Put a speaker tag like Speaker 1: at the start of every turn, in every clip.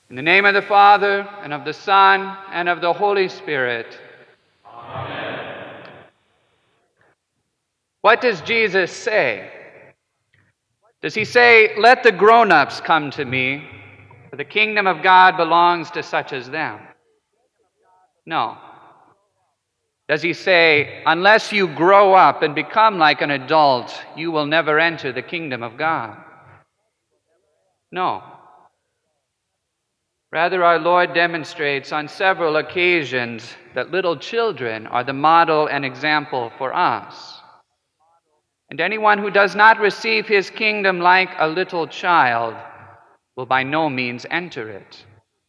Speaker 1: In the name of the Father, and of the Son, and of the Holy Spirit.
Speaker 2: Amen.
Speaker 1: What does Jesus say? Does he say, "Let the grown-ups come to me, for the kingdom of God belongs to such as them"? No. Does he say, "Unless you grow up and become like an adult, you will never enter the kingdom of God"? No. Rather, our Lord demonstrates on several occasions that little children are the model and example for us. And anyone who does not receive his kingdom like a little child will by no means enter it.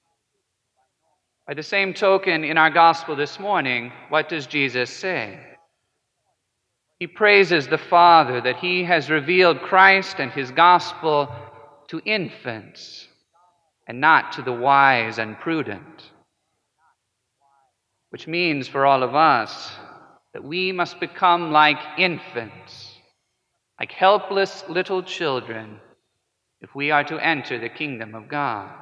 Speaker 1: By the same token, in our gospel this morning, what does Jesus say? He praises the Father that he has revealed Christ and his gospel to infants and not to the wise and prudent. Which means for all of us that we must become like infants, like helpless little children, if we are to enter the kingdom of God.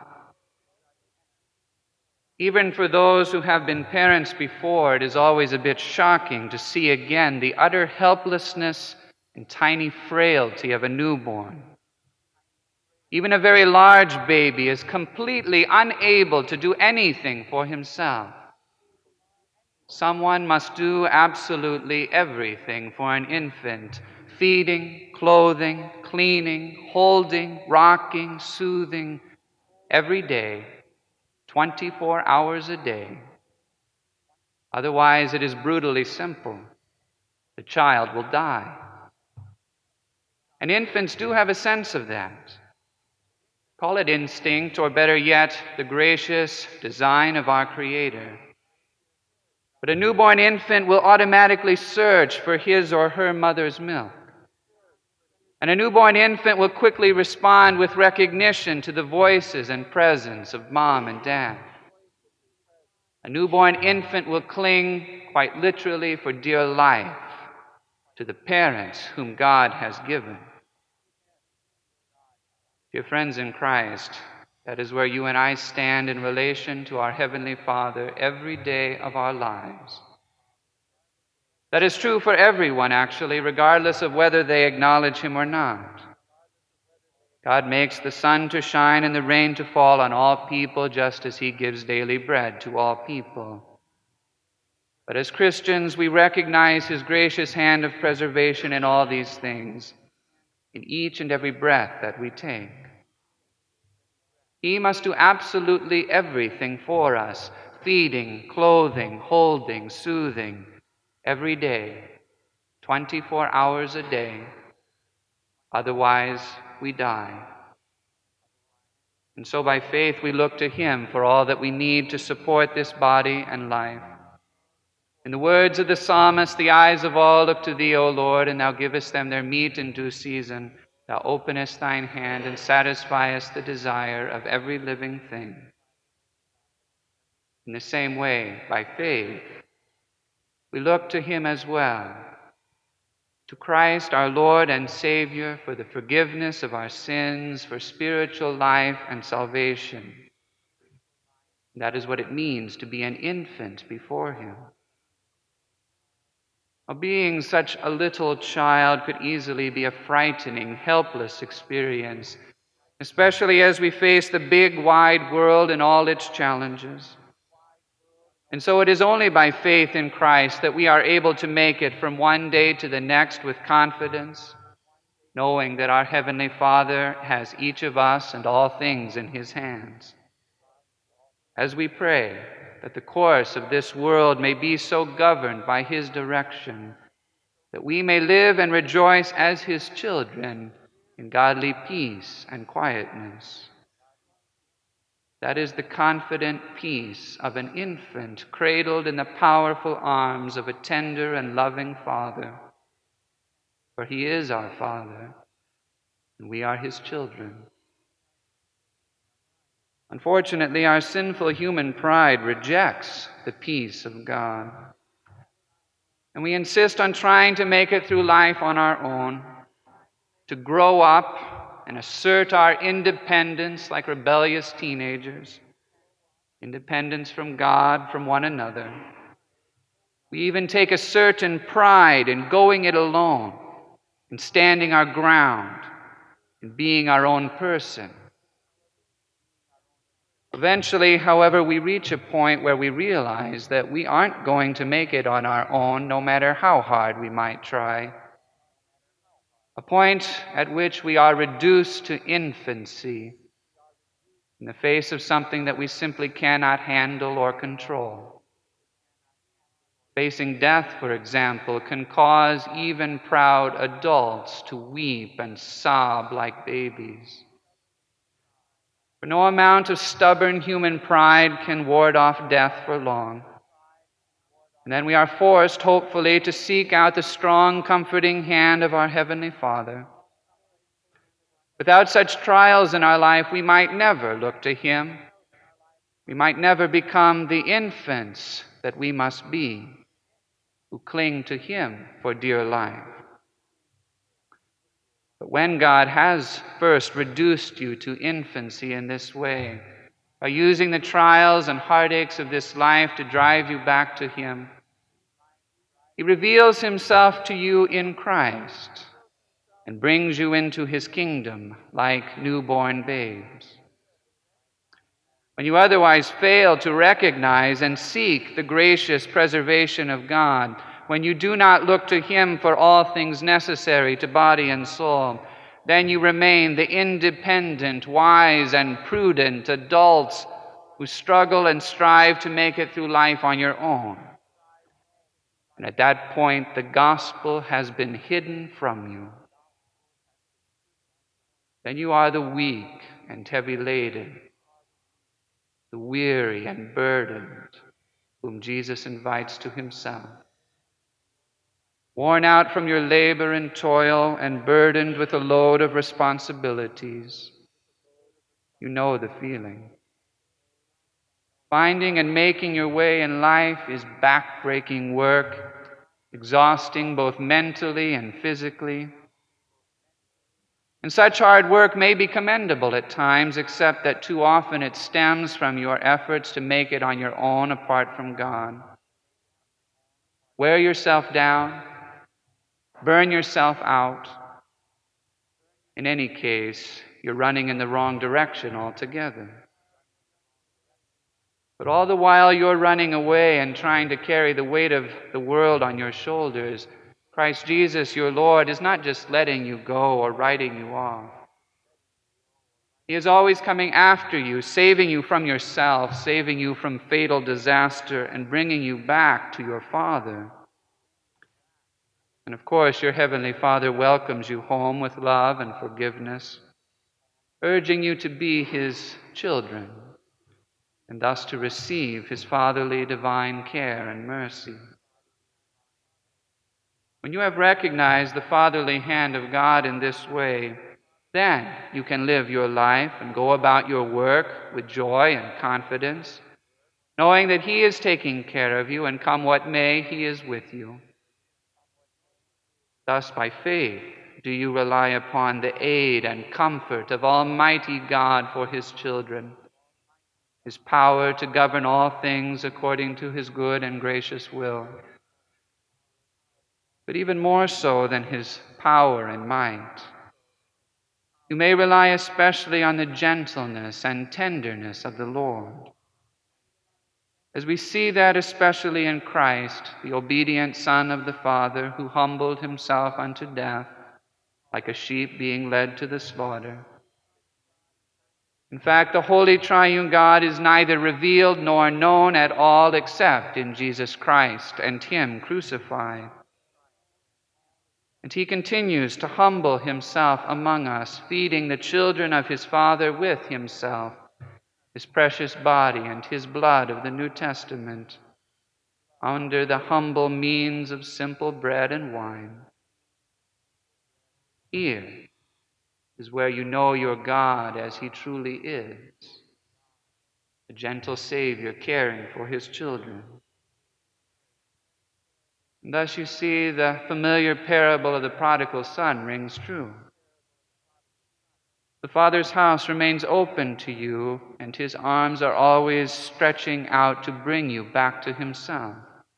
Speaker 1: Even for those who have been parents before, it is always a bit shocking to see again the utter helplessness and tiny frailty of a newborn. Even a very large baby is completely unable to do anything for himself. Someone must do absolutely everything for an infant: feeding, clothing, cleaning, holding, rocking, soothing, every day, 24 hours a day. Otherwise, it is brutally simple. The child will die. And infants do have a sense of that. Call it instinct, or better yet, the gracious design of our Creator. But a newborn infant will automatically search for his or her mother's milk. And a newborn infant will quickly respond with recognition to the voices and presence of mom and dad. A newborn infant will cling, quite literally for dear life, to the parents whom God has given. Dear friends in Christ, that is where you and I stand in relation to our Heavenly Father every day of our lives. That is true for everyone, actually, regardless of whether they acknowledge Him or not. God makes the sun to shine and the rain to fall on all people, just as He gives daily bread to all people. But as Christians, we recognize His gracious hand of preservation in all these things, in each and every breath that we take. He must do absolutely everything for us: feeding, clothing, holding, soothing, every day, 24 hours a day. Otherwise, we die. And so by faith we look to Him for all that we need to support this body and life. In the words of the psalmist, "The eyes of all look to Thee, O Lord, and Thou givest them their meat in due season. Thou openest Thine hand and satisfiest the desire of every living thing." In the same way, by faith, we look to Him as well, to Christ our Lord and Savior, for the forgiveness of our sins, for spiritual life and salvation. That is what it means to be an infant before Him. Being such a little child could easily be a frightening, helpless experience, especially as we face the big, wide world and all its challenges. And so it is only by faith in Christ that we are able to make it from one day to the next with confidence, knowing that our Heavenly Father has each of us and all things in His hands. As we pray that the course of this world may be so governed by His direction that we may live and rejoice as His children in godly peace and quietness. That is the confident peace of an infant cradled in the powerful arms of a tender and loving Father. For He is our Father, and we are His children. Unfortunately, our sinful human pride rejects the peace of God. And we insist on trying to make it through life on our own, to grow up and assert our independence like rebellious teenagers, independence from God, from one another. We even take a certain pride in going it alone, in standing our ground, in being our own person. Eventually, however, we reach a point where we realize that we aren't going to make it on our own, no matter how hard we might try. A point at which we are reduced to infancy in the face of something that we simply cannot handle or control. Facing death, for example, can cause even proud adults to weep and sob like babies. For no amount of stubborn human pride can ward off death for long. And then we are forced, hopefully, to seek out the strong, comforting hand of our Heavenly Father. Without such trials in our life, we might never look to Him. We might never become the infants that we must be, who cling to Him for dear life. But when God has first reduced you to infancy in this way, by using the trials and heartaches of this life to drive you back to Him, He reveals Himself to you in Christ and brings you into His kingdom like newborn babes. When you otherwise fail to recognize and seek the gracious preservation of God, when you do not look to Him for all things necessary to body and soul, then you remain the independent, wise, and prudent adults who struggle and strive to make it through life on your own. And at that point, the gospel has been hidden from you. Then you are the weak and heavy laden, the weary and burdened, whom Jesus invites to Himself. Worn out from your labor and toil and burdened with a load of responsibilities, you know the feeling. Finding and making your way in life is back-breaking work, exhausting both mentally and physically. And such hard work may be commendable at times, except that too often it stems from your efforts to make it on your own apart from God. Wear yourself down, burn yourself out. In any case, you're running in the wrong direction altogether. But all the while you're running away and trying to carry the weight of the world on your shoulders, Christ Jesus, your Lord, is not just letting you go or writing you off. He is always coming after you, saving you from yourself, saving you from fatal disaster, and bringing you back to your Father. And of course, your Heavenly Father welcomes you home with love and forgiveness, urging you to be His children, and thus to receive His fatherly divine care and mercy. When you have recognized the fatherly hand of God in this way, then you can live your life and go about your work with joy and confidence, knowing that He is taking care of you, and come what may, He is with you. Thus, by faith, do you rely upon the aid and comfort of Almighty God for His children, His power to govern all things according to His good and gracious will. But even more so than His power and might, you may rely especially on the gentleness and tenderness of the Lord. As we see that especially in Christ, the obedient Son of the Father, who humbled Himself unto death, like a sheep being led to the slaughter. In fact, the Holy Triune God is neither revealed nor known at all except in Jesus Christ and Him crucified. And He continues to humble Himself among us, feeding the children of His Father with Himself, His precious body and His blood of the New Testament, under the humble means of simple bread and wine. Here is where you know your God as He truly is, a gentle Savior caring for His children. And thus you see the familiar parable of the prodigal son rings true. The Father's house remains open to you, and his arms are always stretching out to bring you back to himself.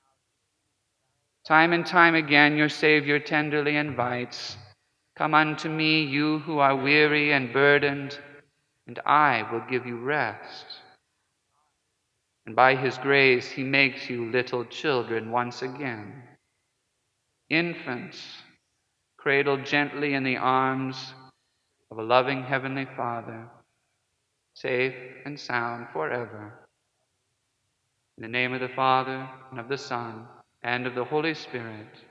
Speaker 1: Time and time again, your Savior tenderly invites, "Come unto me, you who are weary and burdened, and I will give you rest." And by his grace, he makes you little children once again, infants cradled gently in the arms of a loving Heavenly Father, safe and sound forever. In the name of the Father, and of the Son, and of the Holy Spirit.